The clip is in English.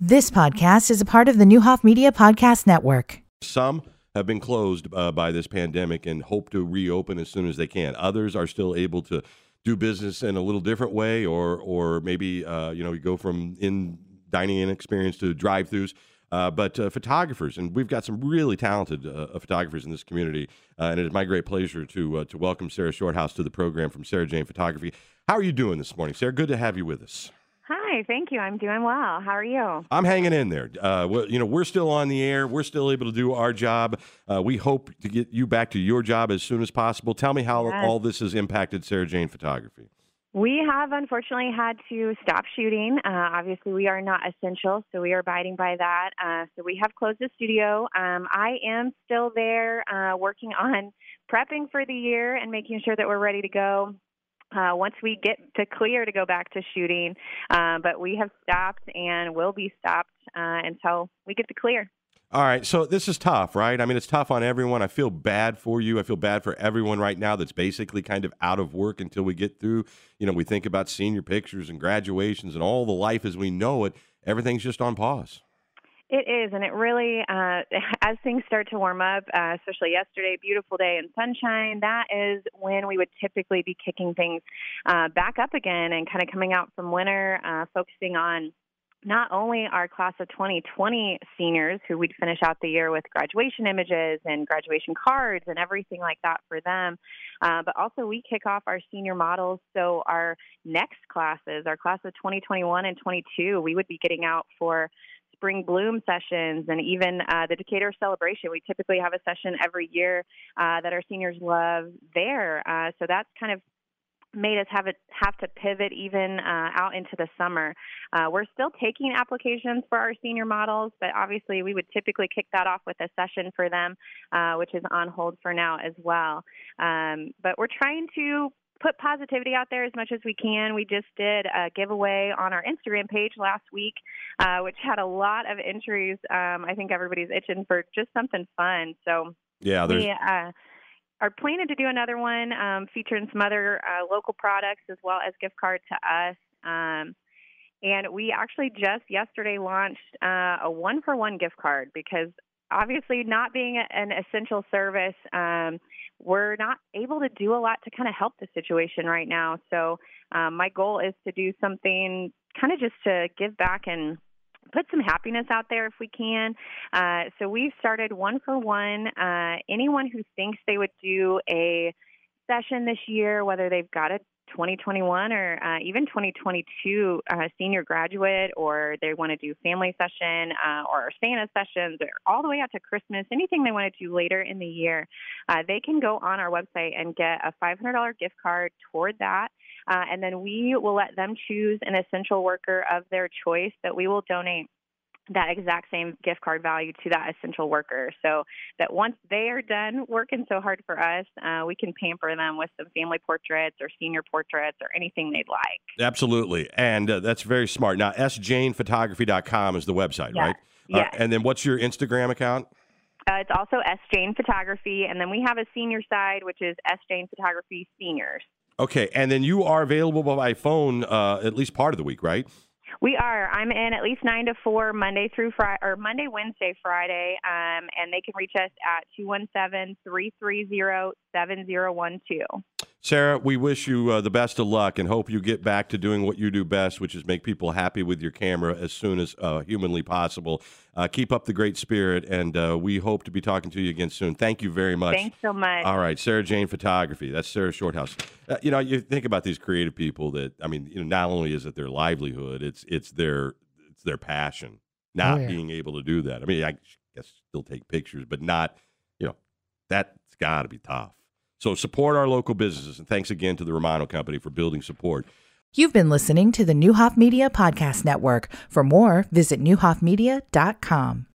This podcast is a part of the Newhoff Media Podcast Network. Some have been closed by this pandemic and hope to reopen as soon as they can. Others are still able to do business in a little different way, or maybe you go from in dining in experience to drive-throughs. But photographers, and we've got some really talented photographers in this community, and it is my great pleasure to welcome Sarah Shorthouse to the program from Sarah Jane Photography. How are you doing this morning, Sarah? Good to have you with us. Hi, thank you. I'm doing well. How are you? I'm hanging in there. We're still on the air. We're still able to do our job. We hope to get you back to your job as soon as possible. Tell me how all this has impacted Sarah Jane Photography. We have unfortunately had to stop shooting. Obviously, we are not essential, so we are abiding by that. So we have closed the studio. I am still there working on prepping for the year and making sure that we're ready to go once we get to clear to go back to shooting. But we have stopped and will be stopped until we get the clear. All right, so this is tough, right? I mean, it's tough on everyone. I feel bad for you. I feel bad for everyone right now that's basically kind of out of work until we get through. We think about senior pictures and graduations and all the life as we know it. Everything's just on pause. It is, and it really, as things start to warm up, especially yesterday, beautiful day and sunshine, that is when we would typically be kicking things back up again and kind of coming out from winter, focusing on not only our class of 2020 seniors who we'd finish out the year with graduation images and graduation cards and everything like that for them, but also we kick off our senior models. So our next classes, our class of 2021 and 22, we would be getting out for spring bloom sessions and even the Decatur celebration. We typically have a session every year that our seniors love there. So that's kind of made us have to pivot even out into the summer. We're still taking applications for our senior models, but obviously we would typically kick that off with a session for them, which is on hold for now as well. But we're trying to put positivity out there as much as we can. We just did a giveaway on our Instagram page last week, which had a lot of entries. I think everybody's itching for just something fun. So yeah, we are planning to do another one featuring some other local products as well as gift card to us. And we actually just yesterday launched a one-for-one gift card because obviously not being an essential service, we're not able to do a lot to kind of help the situation right now. So my goal is to do something kind of just to give back and put some happiness out there if we can. So we've started one for one. Anyone who thinks they would do a session this year, whether they've got a 2021 or even 2022 senior graduate, or they want to do family session or Santa sessions, or all the way out to Christmas, anything they want to do later in the year, they can go on our website and get a $500 gift card toward that. And then we will let them choose an essential worker of their choice that we will donate that exact same gift card value to that essential worker, so that once they are done working so hard for us, we can pamper them with some family portraits or senior portraits or anything they'd like. Absolutely. And that's very smart. Now, sjanephotography.com is the website, right? Yeah. And then what's your Instagram account? It's also S. Jane Photography, and then we have a senior side, which is S. Jane Photography Seniors. Okay, and then you are available by phone at least part of the week, right? We are. I'm in at least 9 to 4 Monday through Friday, or Monday, Wednesday, Friday, and they can reach us at 217-330-7012. Sarah, we wish you the best of luck and hope you get back to doing what you do best, which is make people happy with your camera as soon as humanly possible. Keep up the great spirit, and we hope to be talking to you again soon. Thank you very much. Thanks so much. All right, Sarah Jane Photography. That's Sarah Shorthouse. You think about these creative people that, not only is it their livelihood, it's their passion, not being able to do that. I guess still take pictures, but not, that's got to be tough. So support our local businesses, and thanks again to the Romano Company for building support. You've been listening to the Newhoff Media Podcast Network. For more, visit newhoffmedia.com.